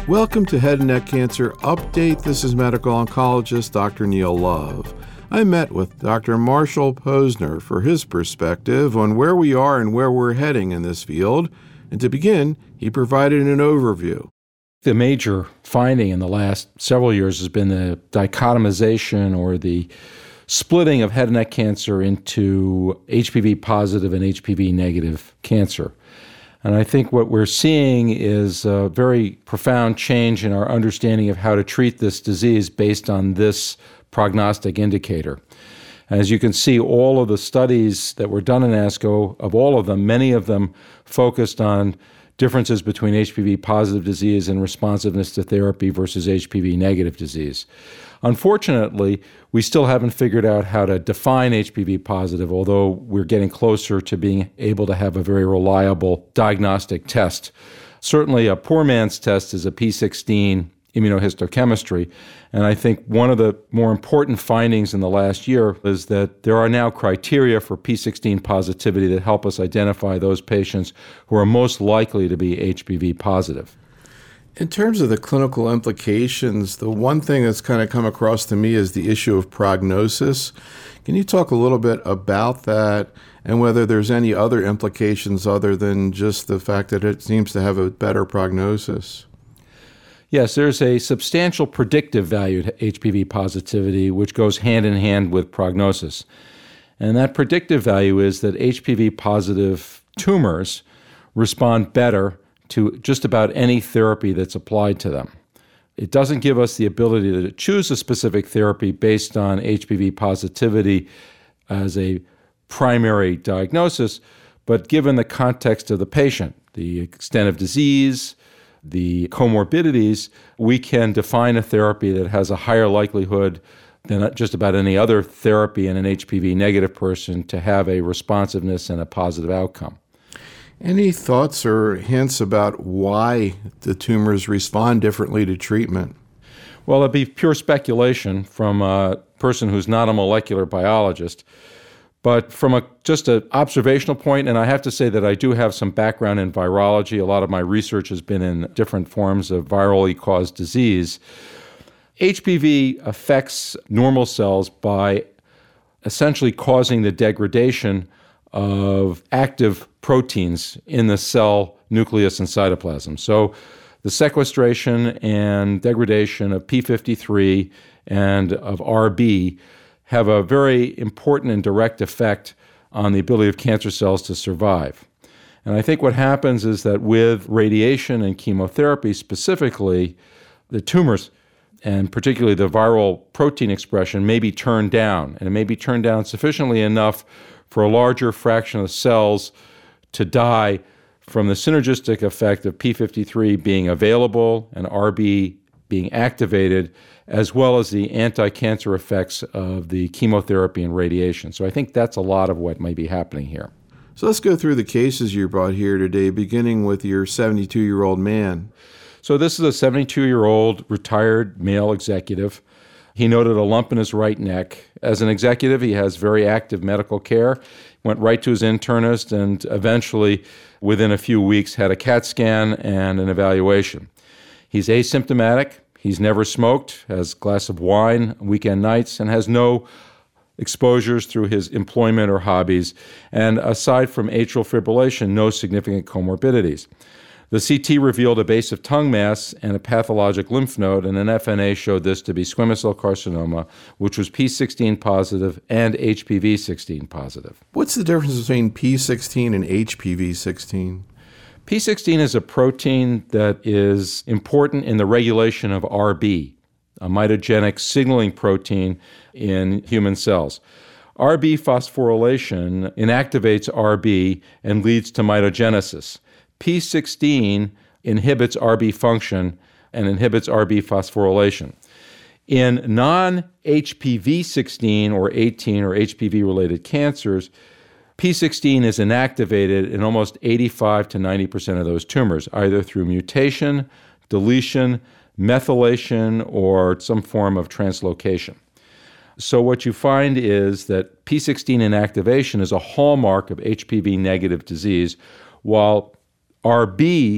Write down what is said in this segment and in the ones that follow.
Welcome to Head and Neck Cancer Update. This is medical oncologist Dr. Neil Love. I met with Dr. Marshall Posner for his perspective on where we are and where we're heading in this field. And to begin, he provided an overview. The major finding in the last several years has been the dichotomization or the splitting of head and neck cancer into HPV positive and HPV negative cancer. And I think what we're seeing is a very profound change in our understanding of how to treat this disease based on this prognostic indicator. As you can see, all of the studies that were done in ASCO, of all of them, many of them focused on differences between HPV positive disease and responsiveness to therapy versus HPV negative disease. Unfortunately, we still haven't figured out how to define HPV positive, although we're getting closer to being able to have a very reliable diagnostic test. Certainly, a poor man's test is a P16 immunohistochemistry, and I think one of the more important findings in the last year is that there are now criteria for P16 positivity that help us identify those patients who are most likely to be HPV positive. In terms of the clinical implications, the one thing that's kind of come across to me is the issue of prognosis. Can you talk a little bit about that and whether there's any other implications other than just the fact that it seems to have a better prognosis? Yes, there's a substantial predictive value to HPV positivity, which goes hand in hand with prognosis. And that predictive value is that HPV positive tumors respond better to just about any therapy that's applied to them. It doesn't give us the ability to choose a specific therapy based on HPV positivity as a primary diagnosis, but given the context of the patient, the extent of disease, the comorbidities, we can define a therapy that has a higher likelihood than just about any other therapy in an HPV negative person to have a responsiveness and a positive outcome. Any thoughts or hints about why the tumors respond differently to treatment? Well, it'd be pure speculation from a person who's not a molecular biologist. But from just an observational point, and I have to say that I do have some background in virology. A lot of my research has been in different forms of virally caused disease. HPV affects normal cells by essentially causing the degradation of active proteins in the cell nucleus and cytoplasm. So the sequestration and degradation of P53 and of RB have a very important and direct effect on the ability of cancer cells to survive. And I think what happens is that with radiation and chemotherapy specifically, the tumors, and particularly the viral protein expression, may be turned down. And it may be turned down sufficiently enough for a larger fraction of the cells to die from the synergistic effect of P53 being available and RB being activated, as well as the anti-cancer effects of the chemotherapy and radiation. So I think that's a lot of what might be happening here. So let's go through the cases you brought here today, beginning with your 72-year-old man. So this is a 72-year-old retired male executive. He noted a lump in his right neck. As an executive, he has very active medical care, went right to his internist, and eventually, within a few weeks, had a CAT scan and an evaluation. He's asymptomatic. He's never smoked, has a glass of wine weekend nights, and has no exposures through his employment or hobbies. And aside from atrial fibrillation, no significant comorbidities. The CT revealed a base of tongue mass and a pathologic lymph node, and an FNA showed this to be squamous cell carcinoma, which was P16 positive and HPV16 positive. What's the difference between P16 and HPV16? P16 is a protein that is important in the regulation of RB, a mitogenic signaling protein in human cells. RB phosphorylation inactivates RB and leads to mitogenesis. P16 inhibits RB function and inhibits RB phosphorylation. In non-HPV16 or 18 or HPV-related cancers, P16 is inactivated in almost 85 to 90% of those tumors, either through mutation, deletion, methylation, or some form of translocation. So what you find is that P16 inactivation is a hallmark of HPV-negative disease, while RB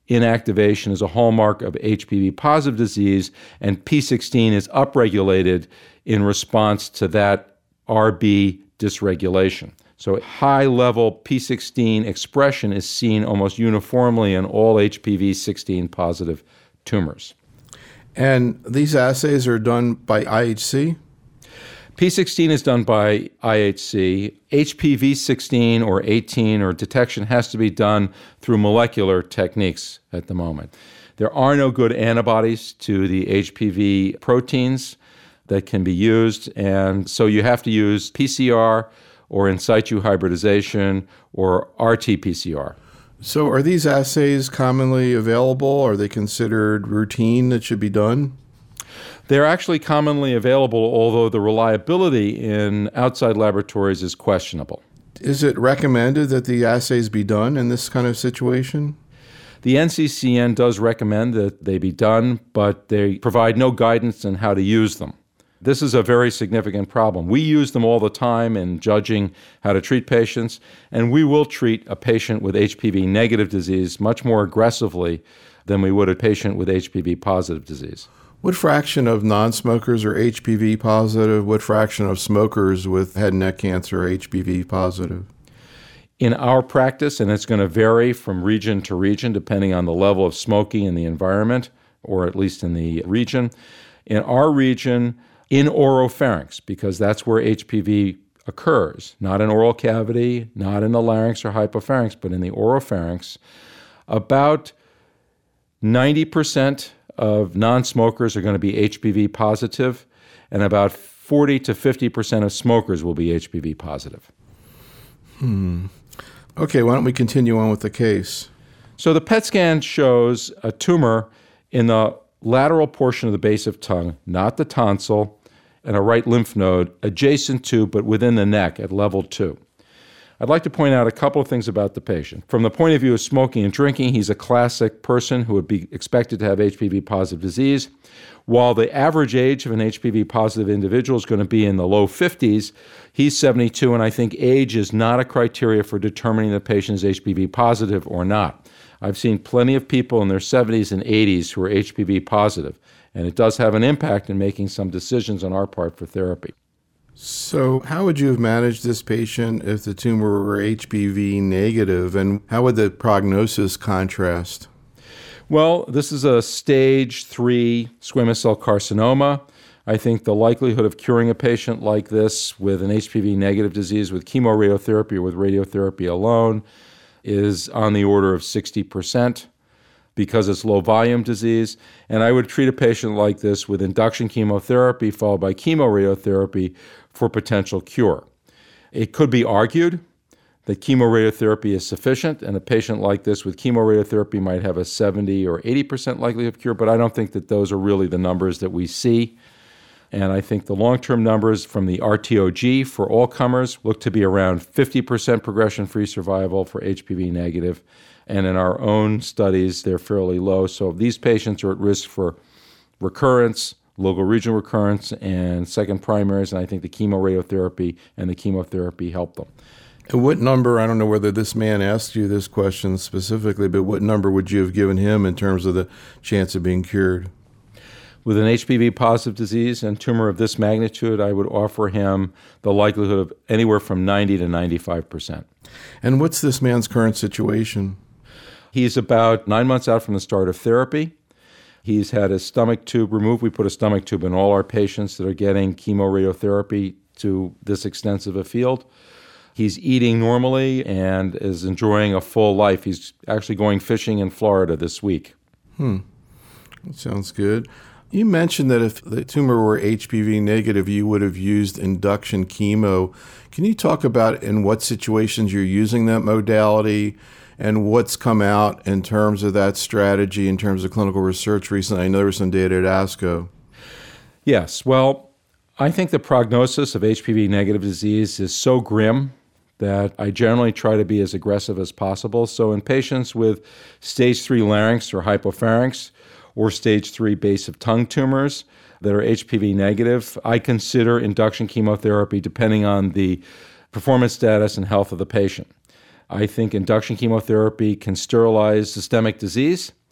inactivation is a hallmark of HPV-positive disease, and P16 is upregulated in response to that RB dysregulation. So high-level P16 expression is seen almost uniformly in all HPV-16-positive tumors. And these assays are done by IHC? P16 is done by IHC. HPV16 or 18 or detection has to be done through molecular techniques at the moment. There are no good antibodies to the HPV proteins that can be used, and so you have to use PCR or in situ hybridization or RT-PCR. So are these assays commonly available? Are they considered routine that should be done? They're actually commonly available, although the reliability in outside laboratories is questionable. Is it recommended that the assays be done in this kind of situation? The NCCN does recommend that they be done, but they provide no guidance on how to use them. This is a very significant problem. We use them all the time in judging how to treat patients, and we will treat a patient with HPV-negative disease much more aggressively than we would a patient with HPV-positive disease. What fraction of non-smokers are HPV positive? What fraction of smokers with head and neck cancer are HPV positive? In our practice, and it's going to vary from region to region depending on the level of smoking in the environment, or at least in the region. In our region, in oropharynx, because that's where HPV occurs, not in oral cavity, not in the larynx or hypopharynx, but in the oropharynx, about 90% of non-smokers are going to be HPV positive, and about 40 to 50% of smokers will be HPV positive. Okay, why don't we continue on with the case? So the PET scan shows a tumor in the lateral portion of the base of tongue, not the tonsil, and a right lymph node adjacent to but within the neck at level 2. I'd like to point out a couple of things about the patient. From the point of view of smoking and drinking, he's a classic person who would be expected to have HPV-positive disease. While the average age of an HPV-positive individual is going to be in the low 50s, he's 72, and I think age is not a criteria for determining the patient is HPV-positive or not. I've seen plenty of people in their 70s and 80s who are HPV-positive, and it does have an impact in making some decisions on our part for therapy. So how would you have managed this patient if the tumor were HPV negative, and how would the prognosis contrast? Well, this is a stage 3 squamous cell carcinoma. I think the likelihood of curing a patient like this with an HPV negative disease with chemoradiotherapy or with radiotherapy alone is on the order of 60%. Because it's low volume disease, and I would treat a patient like this with induction chemotherapy followed by chemoradiotherapy for potential cure. It could be argued that chemoradiotherapy is sufficient, and a patient like this with chemoradiotherapy might have a 70 or 80% likelihood of cure, but I don't think that those are really the numbers that we see. And I think the long-term numbers from the RTOG for all comers look to be around 50% progression-free survival for HPV negative. And in our own studies, they're fairly low. So these patients are at risk for recurrence, local regional recurrence, and second primaries. And I think the chemoradiotherapy and the chemotherapy help them. And what number, I don't know whether this man asked you this question specifically, but what number would you have given him in terms of the chance of being cured? With an HPV-positive disease and tumor of this magnitude, I would offer him the likelihood of anywhere from 90 to 95%. And what's this man's current situation? He's about 9 months out from the start of therapy. He's had his stomach tube removed. We put a stomach tube in all our patients that are getting chemoradiotherapy to this extensive a field. He's eating normally and is enjoying a full life. He's actually going fishing in Florida this week. That sounds good. You mentioned that if the tumor were HPV negative, you would have used induction chemo. Can you talk about in what situations you're using that modality and what's come out in terms of that strategy, in terms of clinical research recently? I know there was some data at ASCO. Yes. Well, I think the prognosis of HPV negative disease is so grim that I generally try to be as aggressive as possible. So in patients with stage 3 larynx or hypopharynx, or stage 3 base of tongue tumors that are HPV negative, I consider induction chemotherapy depending on the performance status and health of the patient. I think induction chemotherapy can sterilize systemic disease,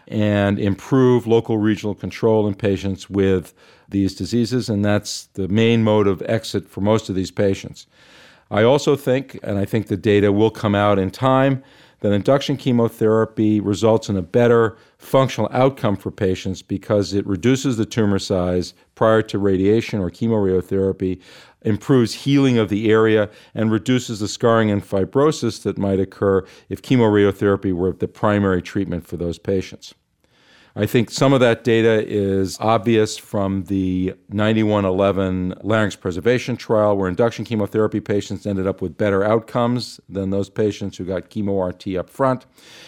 and improve local regional control in patients with these diseases, and that's the main mode of exit for most of these patients. I also think, and I think the data will come out in time, that induction chemotherapy results in a better functional outcome for patients because it reduces the tumor size prior to radiation or chemoradiotherapy, improves healing of the area, and reduces the scarring and fibrosis that might occur if chemoradiotherapy were the primary treatment for those patients. I think some of that data is obvious from the 9111 larynx preservation trial, where induction chemotherapy patients ended up with better outcomes than those patients who got chemo-RT up front.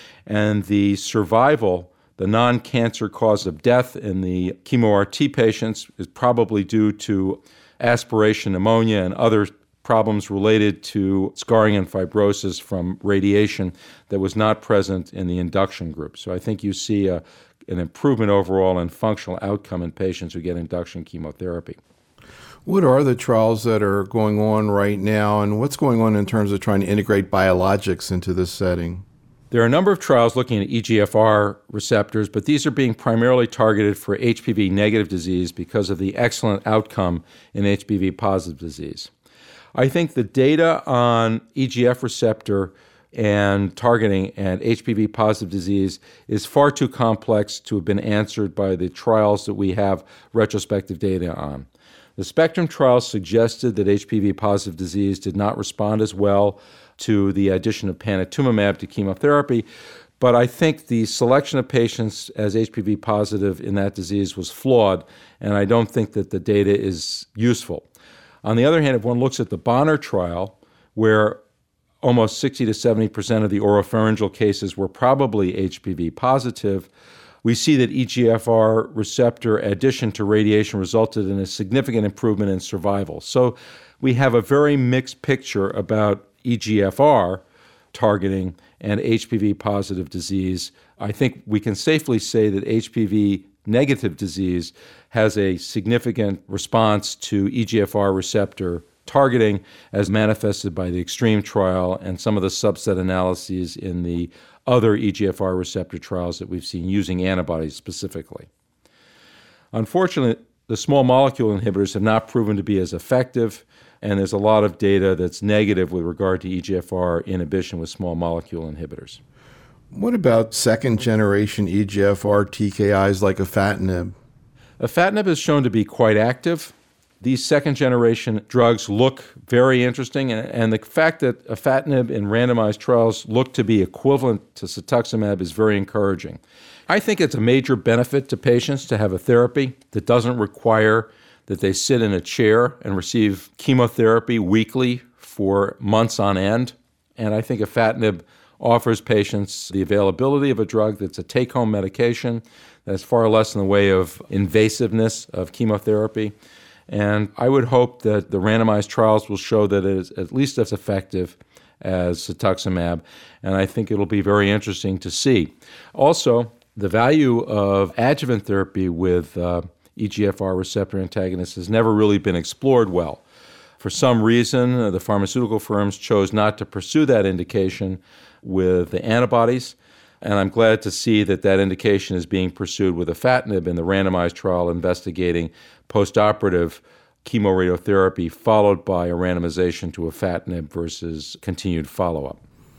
And the survival, the non-cancer cause of death in the chemo-RT patients, is probably due to aspiration pneumonia and other problems related to scarring and fibrosis from radiation that was not present in the induction group. So I think you see an improvement overall in functional outcome in patients who get induction chemotherapy. What are the trials that are going on right now, and what's going on in terms of trying to integrate biologics into this setting? There are a number of trials looking at EGFR receptors, but these are being primarily targeted for HPV-negative disease because of the excellent outcome in HPV-positive disease. I think the data on EGF receptor and targeting and HPV-positive disease is far too complex to have been answered by the trials that we have retrospective data on. The Spectrum trial suggested that HPV-positive disease did not respond as well to the addition of panitumumab to chemotherapy, but I think the selection of patients as HPV-positive in that disease was flawed, and I don't think that the data is useful. On the other hand, if one looks at the Bonner trial, where almost 60 to 70% of the oropharyngeal cases were probably HPV positive, we see that EGFR receptor addition to radiation resulted in a significant improvement in survival. So we have a very mixed picture about EGFR targeting and HPV positive disease. I think we can safely say that HPV negative disease has a significant response to EGFR receptor targeting as manifested by the EXTREME trial and some of the subset analyses in the other EGFR receptor trials that we've seen using antibodies specifically. Unfortunately, the small molecule inhibitors have not proven to be as effective, and there's a lot of data that's negative with regard to EGFR inhibition with small molecule inhibitors. What about second-generation EGFR TKIs like afatinib? Afatinib is shown to be quite active. These second-generation drugs look very interesting, and the fact that afatinib in randomized trials look to be equivalent to cetuximab is very encouraging. I think it's a major benefit to patients to have a therapy that doesn't require that they sit in a chair and receive chemotherapy weekly for months on end. And I think afatinib offers patients the availability of a drug that's a take-home medication that's far less in the way of invasiveness of chemotherapy. And I would hope that the randomized trials will show that it is at least as effective as cetuximab, and I think it'll be very interesting to see. Also, the value of adjuvant therapy with EGFR receptor antagonists has never really been explored well. For some reason, the pharmaceutical firms chose not to pursue that indication with the antibodies, and I'm glad to see that that indication is being pursued with afatinib in the randomized trial investigating postoperative chemoradiotherapy followed by a randomization to afatinib versus continued follow-up.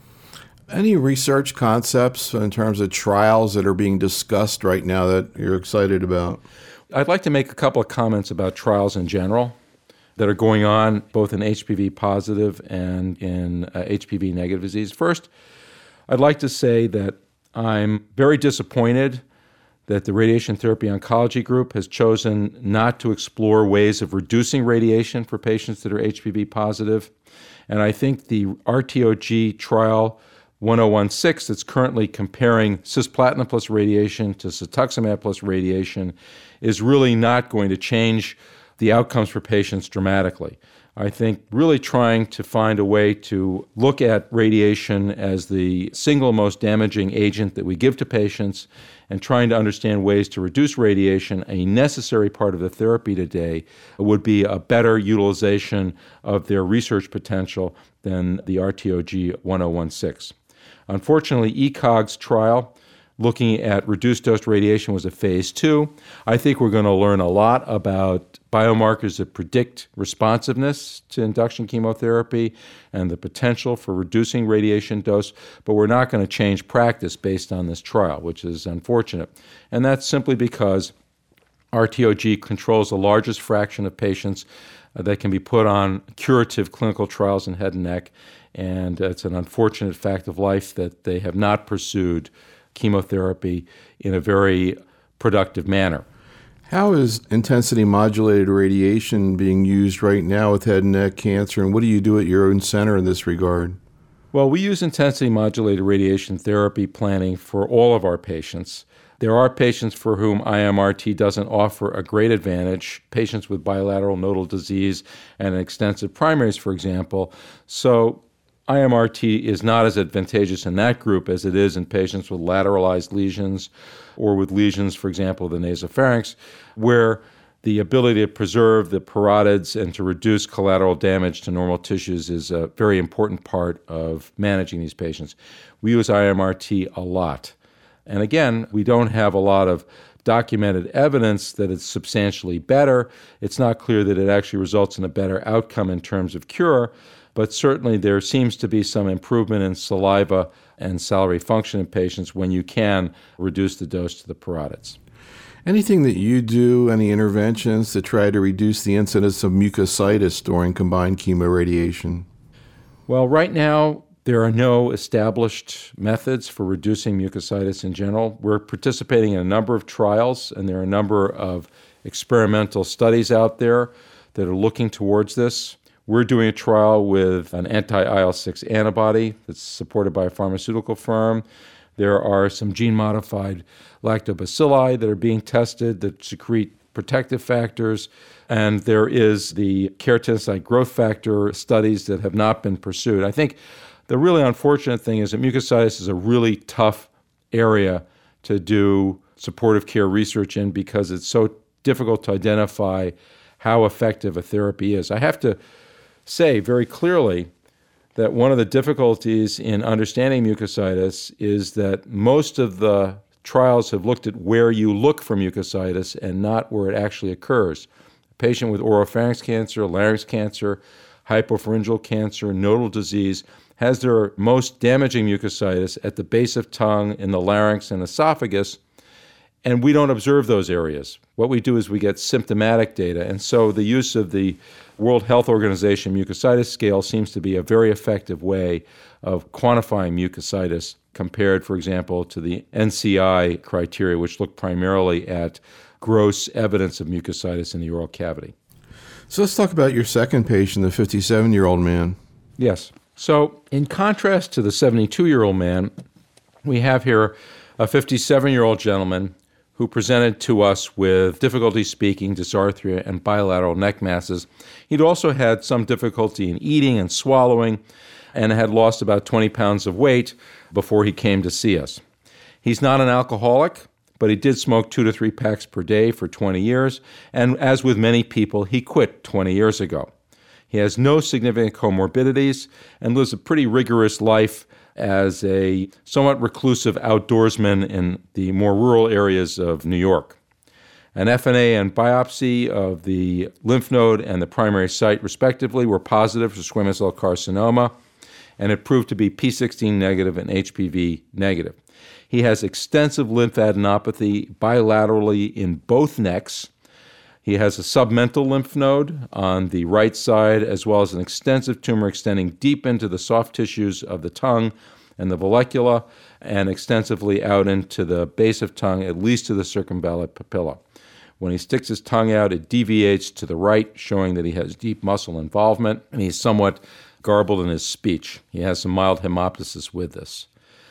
Any research concepts in terms of trials that are being discussed right now that you're excited about? I'd like to make a couple of comments about trials in general that are going on both in HPV positive and in HPV negative disease. First, I'd like to say that I'm very disappointed that the Radiation Therapy Oncology Group has chosen not to explore ways of reducing radiation for patients that are HPV positive. And I think the RTOG trial 1016 that's currently comparing cisplatin plus radiation to cetuximab plus radiation is really not going to change the outcomes for patients dramatically. I think really trying to find a way to look at radiation as the single most damaging agent that we give to patients and trying to understand ways to reduce radiation, a necessary part of the therapy today, would be a better utilization of their research potential than the RTOG 1016. Unfortunately, ECOG's trial looking at reduced dose radiation was a phase 2. I think we're going to learn a lot about biomarkers that predict responsiveness to induction chemotherapy and the potential for reducing radiation dose, but we're not going to change practice based on this trial, which is unfortunate. And that's simply because RTOG controls the largest fraction of patients that can be put on curative clinical trials in head and neck, and it's an unfortunate fact of life that they have not pursued chemotherapy in a very productive manner. How is intensity modulated radiation being used right now with head and neck cancer, and what do you do at your own center in this regard? Well, we use intensity modulated radiation therapy planning for all of our patients. There are patients for whom IMRT doesn't offer a great advantage, patients with bilateral nodal disease and extensive primaries, for example. So IMRT is not as advantageous in that group as it is in patients with lateralized lesions or with lesions, for example, of the nasopharynx, where the ability to preserve the parotids and to reduce collateral damage to normal tissues is a very important part of managing these patients. We use IMRT a lot. And again, we don't have a lot of documented evidence that it's substantially better. It's not clear that it actually results in a better outcome in terms of cure, but certainly there seems to be some improvement in saliva and salivary function in patients when you can reduce the dose to the parotids. Anything that you do, any interventions to try to reduce the incidence of mucositis during combined chemoradiation? Well, right now, there are no established methods for reducing mucositis in general. We're participating in a number of trials, and there are a number of experimental studies out there that are looking towards this. We're doing a trial with an anti-IL-6 antibody that's supported by a pharmaceutical firm. There are some gene-modified lactobacilli that are being tested that secrete protective factors, and there is the keratinocyte growth factor studies that have not been pursued. I think the really unfortunate thing is that mucositis is a really tough area to do supportive care research in because it's so difficult to identify how effective a therapy is. I have to say very clearly that one of the difficulties in understanding mucositis is that most of the trials have looked at where you look for mucositis and not where it actually occurs. A patient with oropharynx cancer, larynx cancer, hypopharyngeal cancer, nodal disease has their most damaging mucositis at the base of tongue, in the larynx and esophagus, and we don't observe those areas. What we do is we get symptomatic data, and so the use of the World Health Organization mucositis scale seems to be a very effective way of quantifying mucositis compared, for example, to the NCI criteria, which look primarily at gross evidence of mucositis in the oral cavity. So let's talk about your second patient, the 57-year-old man. Yes. So in contrast to the 72-year-old man, we have here a 57-year-old gentleman who presented to us with difficulty speaking, dysarthria, and bilateral neck masses. He'd also had some difficulty in eating and swallowing and had lost about 20 pounds of weight before he came to see us. He's not an alcoholic, but he did smoke 2 to 3 packs per day for 20 years, and as with many people, he quit 20 years ago. He has no significant comorbidities and lives a pretty rigorous life as a somewhat reclusive outdoorsman in the more rural areas of New York. An FNA and biopsy of the lymph node and the primary site, respectively, were positive for squamous cell carcinoma, and it proved to be P16 negative and HPV negative. He has extensive lymphadenopathy bilaterally in both necks. He has a submental lymph node on the right side, as well as an extensive tumor extending deep into the soft tissues of the tongue and the vallecula, and extensively out into the base of tongue, at least to the circumvallate papilla. When he sticks his tongue out, it deviates to the right, showing that he has deep muscle involvement, and he's somewhat garbled in his speech. He has some mild hemoptysis with this.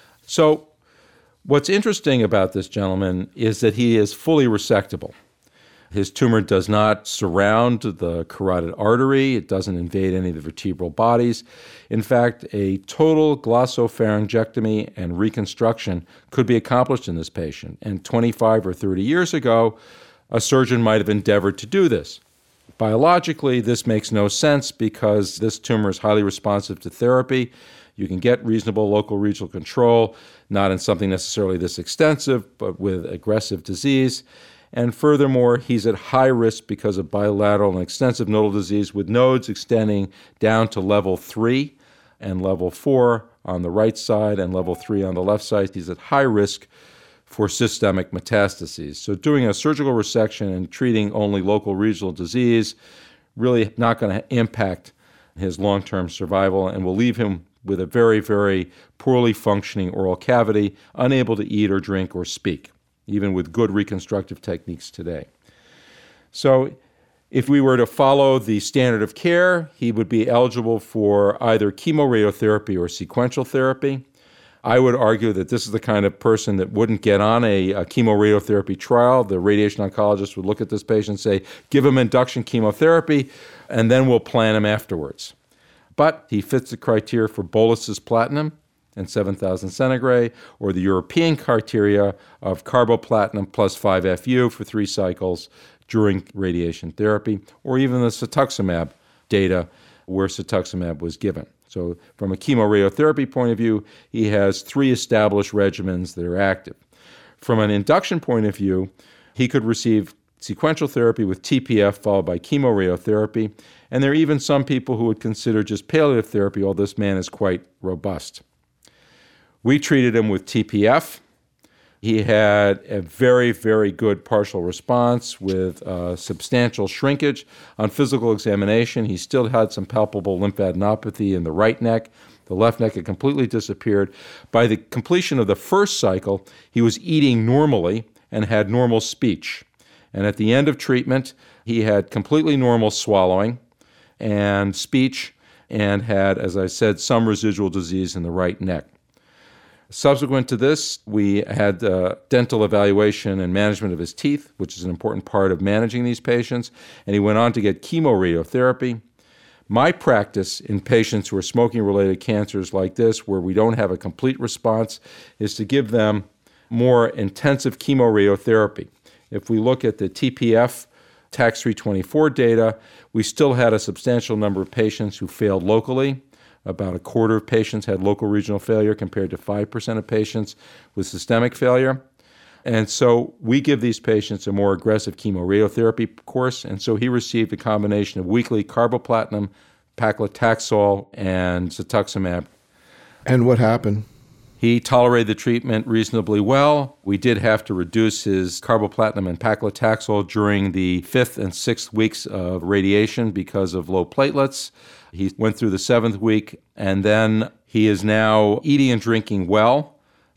So what's interesting about this gentleman is that he is fully resectable. His tumor does not surround the carotid artery. It doesn't invade any of the vertebral bodies. In fact, a total glossopharyngectomy and reconstruction could be accomplished in this patient. And 25 or 30 years ago, a surgeon might have endeavored to do this. Biologically, this makes no sense because this tumor is highly responsive to therapy. You can get reasonable local regional control. not in something necessarily this extensive, but with aggressive disease. And furthermore, he's at high risk because of bilateral and extensive nodal disease with nodes extending down to level 3 and level 4 on the right side and level 3 on the left side. He's at high risk for systemic metastases. So doing a surgical resection and treating only local regional disease really not going to impact his long-term survival and will leave him with a very, very poorly functioning oral cavity, unable to eat or drink or speak, even with good reconstructive techniques today. So if we were to follow the standard of care, he would be eligible for either chemoradiotherapy or sequential therapy. I would argue that this is the kind of person that wouldn't get on a chemoradiotherapy trial. The radiation oncologist would look at this patient and say, give him induction chemotherapy, and then we'll plan him afterwards. But he fits the criteria for Bolus's platinum and 7,000 centigrade, or the European criteria of carboplatin plus 5-FU for 3 cycles during radiation therapy, or even the cetuximab data where cetuximab was given. So from a chemoradiotherapy point of view, he has 3 established regimens that are active. From an induction point of view, he could receive sequential therapy with TPF followed by chemoradiotherapy, and there are even some people who would consider just palliative therapy, although this man is quite robust. We treated him with TPF. He had a very, very good partial response with substantial shrinkage. On physical examination, he still had some palpable lymphadenopathy in the right neck. The left neck had completely disappeared. By the completion of the first cycle, he was eating normally and had normal speech. And at the end of treatment, he had completely normal swallowing and speech and had, as I said, some residual disease in the right neck. Subsequent to this, we had dental evaluation and management of his teeth, which is an important part of managing these patients, and he went on to get chemoradiotherapy. My practice in patients who are smoking-related cancers like this, where we don't have a complete response, is to give them more intensive chemoradiotherapy. If we look at the TPF TAX-324 data, we still had a substantial number of patients who failed locally. About a quarter of patients had local regional failure compared to 5% of patients with systemic failure. And so we give these patients a more aggressive chemoradiotherapy course. And so he received a combination of weekly carboplatin, paclitaxel, and cetuximab. And what happened? He tolerated the treatment reasonably well. We did have to reduce his carboplatin and paclitaxel during the 5th and 6th weeks of radiation because of low platelets. He went through the 7th week, and then he is now eating and drinking well.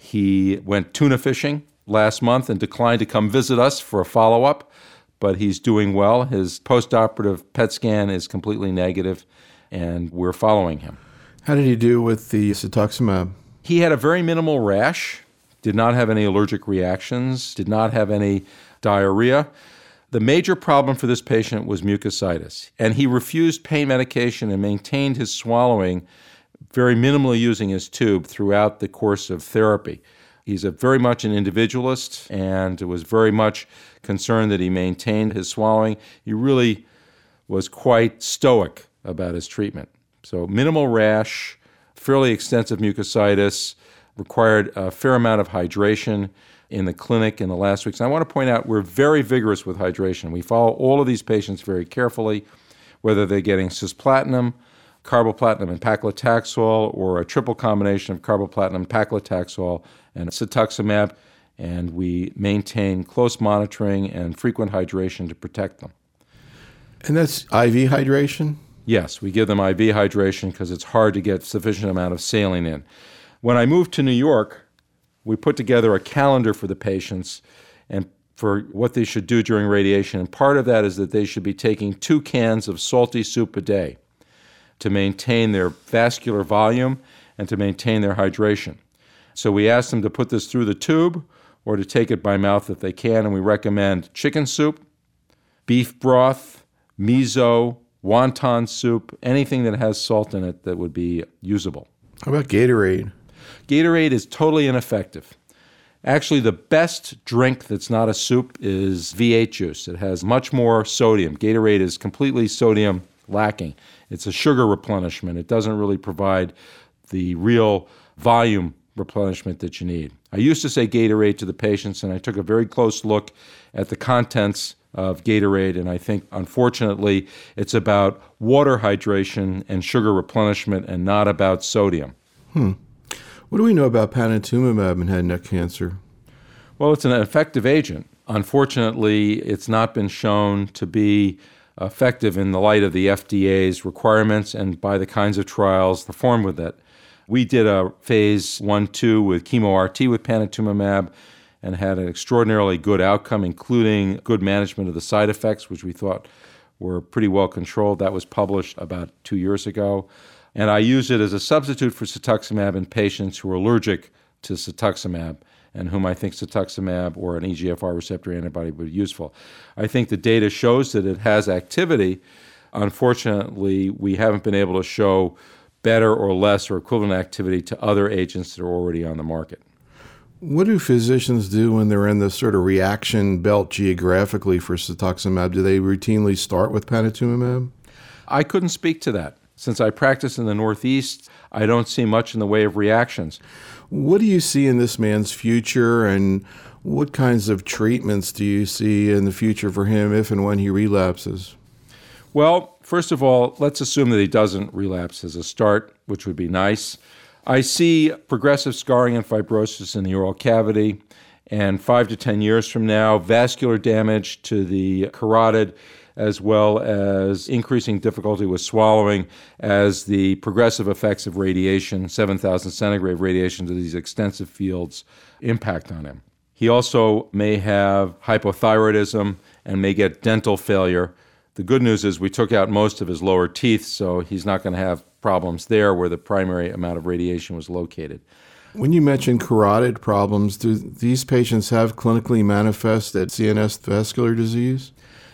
He went tuna fishing last month and declined to come visit us for a follow-up, but he's doing well. His postoperative PET scan is completely negative, and we're following him. How did he do with the cetuximab? He had a very minimal rash, did not have any allergic reactions, did not have any diarrhea. The major problem for this patient was mucositis, and he refused pain medication and maintained his swallowing very minimally using his tube throughout the course of therapy. He's very much an individualist and was very much concerned that he maintained his swallowing. He really was quite stoic about his treatment. So minimal rash, fairly extensive mucositis, required a fair amount of hydration in the clinic in the last weeks. And I want to point out we're very vigorous with hydration. We follow all of these patients very carefully, whether they're getting cisplatin, carboplatin and paclitaxel, or a triple combination of carboplatin, paclitaxel, and cetuximab, and we maintain close monitoring and frequent hydration to protect them. And that's IV hydration? Yes, we give them IV hydration because it's hard to get sufficient amount of saline in. When I moved to New York, we put together a calendar for the patients and for what they should do during radiation. And part of that is that they should be taking 2 cans of salty soup a day to maintain their vascular volume and to maintain their hydration. So we ask them to put this through the tube or to take it by mouth if they can, and we recommend chicken soup, beef broth, miso, wonton soup, anything that has salt in it that would be usable. How about Gatorade? Gatorade is totally ineffective. Actually, the best drink that's not a soup is V8 juice. It has much more sodium. Gatorade is completely sodium lacking. It's a sugar replenishment. It doesn't really provide the real volume replenishment that you need. I used to say Gatorade to the patients, and I took a very close look at the contents of Gatorade, and I think, unfortunately, it's about water hydration and sugar replenishment and not about sodium. What do we know about panitumumab in head and neck cancer? Well, it's an effective agent. Unfortunately, it's not been shown to be effective in the light of the FDA's requirements and by the kinds of trials performed with it. We did a phase 1-2 with chemo-RT with panitumumab and had an extraordinarily good outcome, including good management of the side effects, which we thought were pretty well controlled. That was published about 2 years ago. And I use it as a substitute for cetuximab in patients who are allergic to cetuximab and whom I think cetuximab or an EGFR receptor antibody would be useful. I think the data shows that it has activity. Unfortunately, we haven't been able to show better or less or equivalent activity to other agents that are already on the market. What do physicians do when they're in the sort of reaction belt geographically for cetuximab? Do they routinely start with panitumumab? I couldn't speak to that. Since I practice in the Northeast, I don't see much in the way of reactions. What do you see in this man's future, and what kinds of treatments do you see in the future for him if and when he relapses? Well, first of all, let's assume that he doesn't relapse as a start, which would be nice. I see progressive scarring and fibrosis in the oral cavity, and 5 to 10 years from now, vascular damage to the carotid, as well as increasing difficulty with swallowing as the progressive effects of radiation, 7,000 centigrade radiation to these extensive fields, impact on him. He also may have hypothyroidism and may get dental failure. The good news is we took out most of his lower teeth, so he's not going to have problems there where the primary amount of radiation was located. When you mention carotid problems, do these patients have clinically manifested CNS vascular disease?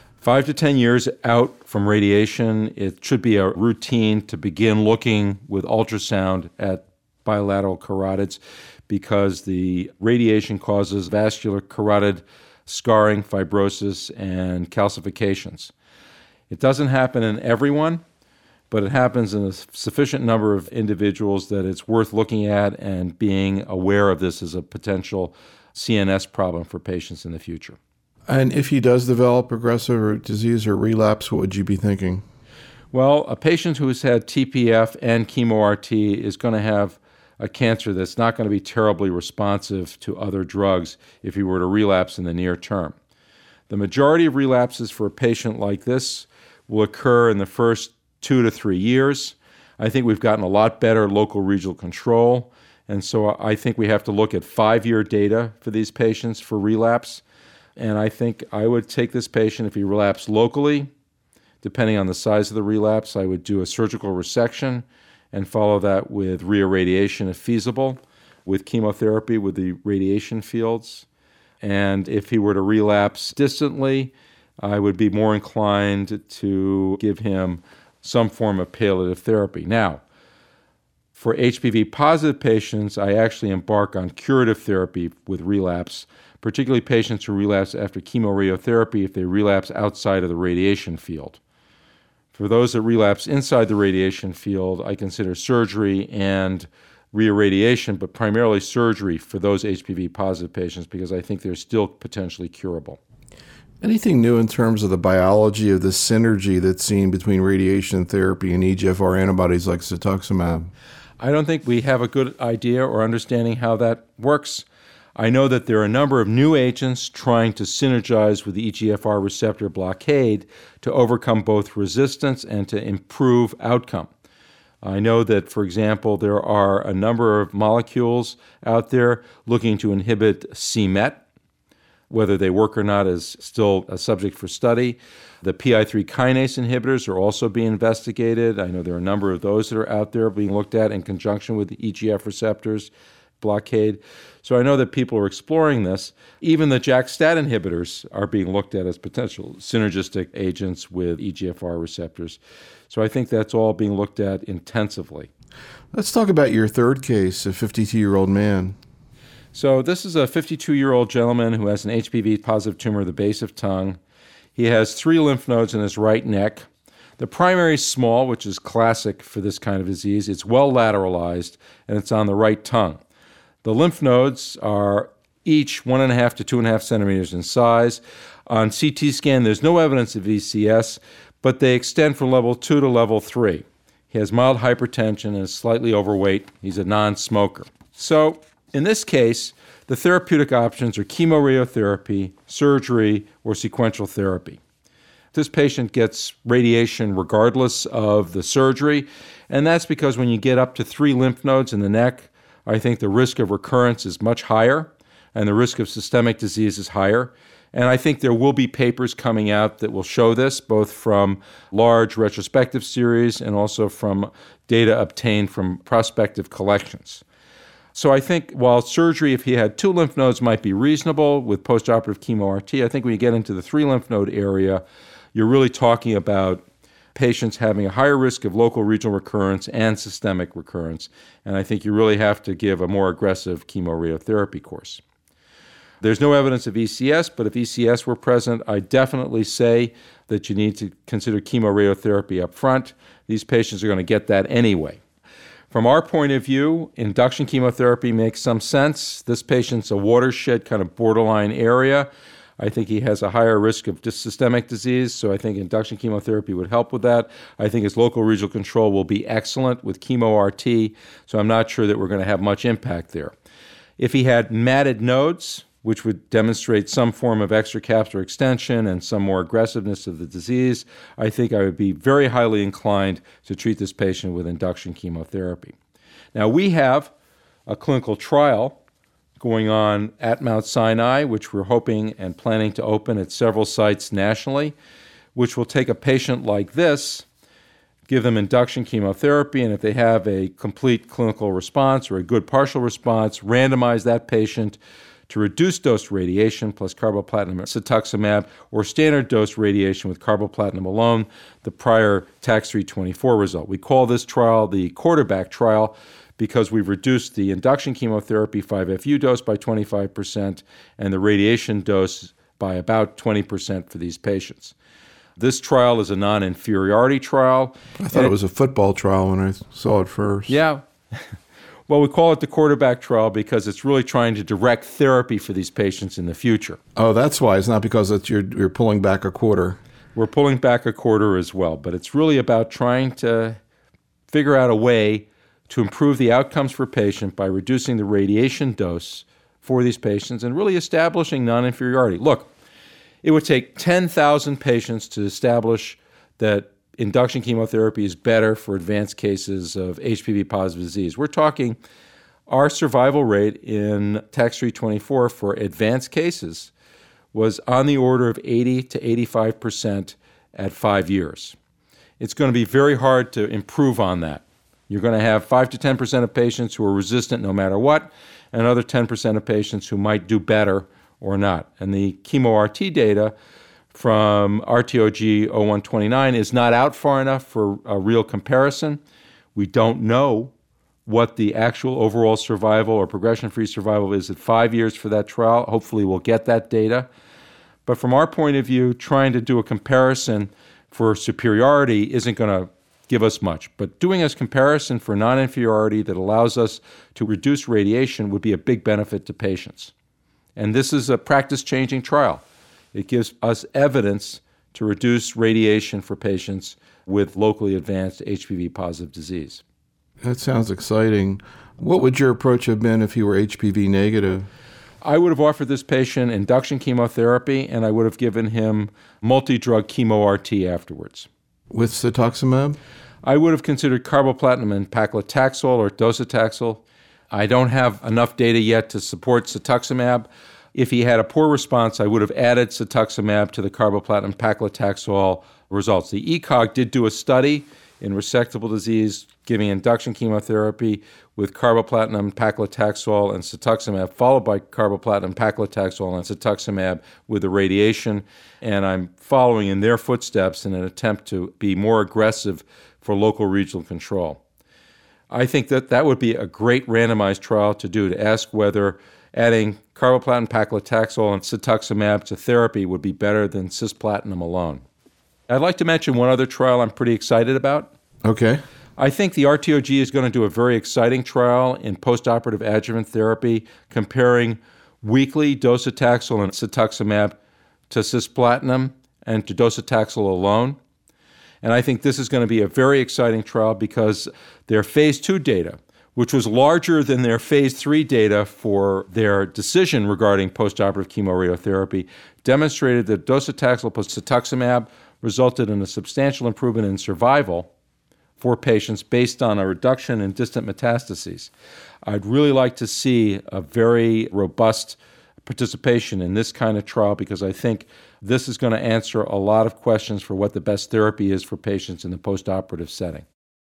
5 to 10 years out from radiation, it should be a routine to begin looking with ultrasound at bilateral carotids because the radiation causes vascular carotid scarring, fibrosis, and calcifications. It doesn't happen in everyone, but it happens in a sufficient number of individuals that it's worth looking at and being aware of this as a potential CNS problem for patients in the future. And if he does develop progressive disease or relapse, what would you be thinking? Well, a patient who has had TPF and chemo-RT is going to have a cancer that's not going to be terribly responsive to other drugs if he were to relapse in the near term. The majority of relapses for a patient like this will occur in the first 2 to 3 years. I think we've gotten a lot better local regional control, and so I think we have to look at 5-year data for these patients for relapse. And I think I would take this patient if he relapsed locally. Depending on the size of the relapse, I would do a surgical resection and follow that with reirradiation if feasible, with chemotherapy with the radiation fields. And if he were to relapse distantly, I would be more inclined to give him some form of palliative therapy. Now, for HPV-positive patients, I actually embark on curative therapy with relapse, particularly patients who relapse after chemoradiotherapy if they relapse outside of the radiation field. For those that relapse inside the radiation field, I consider surgery and reirradiation, but primarily surgery for those HPV-positive patients because I think they're still potentially curable. Anything new in terms of the biology of the synergy that's seen between radiation therapy and EGFR antibodies like cetuximab? I don't think we have a good idea or understanding how that works. I know that there are a number of new agents trying to synergize with the EGFR receptor blockade to overcome both resistance and to improve outcome. I know that, for example, there are a number of molecules out there looking to inhibit c-MET. Whether they work or not is still a subject for study. The PI3 kinase inhibitors are also being investigated. I know there are a number of those that are out there being looked at in conjunction with the EGF receptors blockade. So I know that people are exploring this. Even the JAK-STAT inhibitors are being looked at as potential synergistic agents with EGFR receptors. So I think that's all being looked at intensively. Let's talk about your third case, a 52-year-old man. So this is a 52-year-old gentleman who has an HPV-positive tumor at the base of tongue. He has 3 lymph nodes in his right neck. The primary is small, which is classic for this kind of disease. It's well lateralized, and it's on the right tongue. The lymph nodes are each 1.5 to 2.5 centimeters in size. On CT scan, there's no evidence of ECS, but they extend from level 2 to level 3. He has mild hypertension and is slightly overweight. He's a non-smoker. So in this case, the therapeutic options are chemoradiotherapy, surgery, or sequential therapy. This patient gets radiation regardless of the surgery, and that's because when you get up to 3 lymph nodes in the neck, I think the risk of recurrence is much higher, and the risk of systemic disease is higher. And I think there will be papers coming out that will show this, both from large retrospective series and also from data obtained from prospective collections. So I think while surgery, if he had 2 lymph nodes, might be reasonable with postoperative chemo-RT, I think when you get into the 3 lymph node area, you're really talking about patients having a higher risk of local regional recurrence and systemic recurrence. And I think you really have to give a more aggressive chemoradiotherapy course. There's no evidence of ECS, but if ECS were present, I definitely say that you need to consider chemoradiotherapy up front. These patients are going to get that anyway. From our point of view, induction chemotherapy makes some sense. This patient's a watershed kind of borderline area. I think he has a higher risk of systemic disease, so I think induction chemotherapy would help with that. I think his local regional control will be excellent with chemo-RT, so I'm not sure that we're going to have much impact there. If he had matted nodes, which would demonstrate some form of extracapsular extension and some more aggressiveness of the disease, I think I would be very highly inclined to treat this patient with induction chemotherapy. Now, we have a clinical trial going on at Mount Sinai, which we're hoping and planning to open at several sites nationally, which will take a patient like this, give them induction chemotherapy, and if they have a complete clinical response or a good partial response, randomize that patient to reduced dose radiation plus carboplatin and cetuximab, or standard dose radiation with carboplatin alone, the prior TAX-324 result. We call this trial the quarterback trial because we've reduced the induction chemotherapy 5-FU dose by 25% and the radiation dose by about 20% for these patients. This trial is a non-inferiority trial. I thought it was a football trial when I saw it first. Yeah. Well, we call it the quarterback trial because it's really trying to direct therapy for these patients in the future. Oh, that's why. It's not because you're pulling back a quarter. We're pulling back a quarter as well, but it's really about trying to figure out a way to improve the outcomes for patient by reducing the radiation dose for these patients and really establishing non-inferiority. Look, it would take 10,000 patients to establish that induction chemotherapy is better for advanced cases of HPV-positive disease. We're talking our survival rate in TAX-324 for advanced cases was on the order of 80 to 85% at 5 years. It's going to be very hard to improve on that. You're going to have 5 to 10% of patients who are resistant no matter what, and another 10% of patients who might do better or not. And the chemo-RT data from RTOG 0129 is not out far enough for a real comparison. We don't know what the actual overall survival or progression-free survival is at 5 years for that trial. Hopefully we'll get that data. But from our point of view, trying to do a comparison for superiority isn't going to give us much. But doing a comparison for non-inferiority that allows us to reduce radiation would be a big benefit to patients. And this is a practice-changing trial. It gives us evidence to reduce radiation for patients with locally advanced HPV-positive disease. That sounds exciting. What would your approach have been if you were HPV negative? I would have offered this patient induction chemotherapy, and I would have given him multi-drug chemo-RT afterwards. With cetuximab? I would have considered carboplatin and paclitaxel or docetaxel. I don't have enough data yet to support cetuximab. If he had a poor response, I would have added cetuximab to the carboplatin paclitaxel results. The ECOG did do a study in resectable disease giving induction chemotherapy with carboplatin paclitaxel and cetuximab, followed by carboplatin paclitaxel and cetuximab with the radiation. And I'm following in their footsteps in an attempt to be more aggressive for local regional control. I think that that would be a great randomized trial to do, to ask whether adding carboplatin paclitaxel and cetuximab to therapy would be better than cisplatin alone. I'd like to mention one other trial I'm pretty excited about. Okay. I think the RTOG is going to do a very exciting trial in postoperative adjuvant therapy comparing weekly docetaxel and cetuximab to cisplatin and to docetaxel alone. And I think this is going to be a very exciting trial because their phase 2 data, which was larger than their phase 3 data for their decision regarding postoperative chemoradiotherapy, demonstrated that docetaxel plus cetuximab resulted in a substantial improvement in survival for patients based on a reduction in distant metastases. I'd really like to see a very robust participation in this kind of trial because I think this is going to answer a lot of questions for what the best therapy is for patients in the postoperative setting.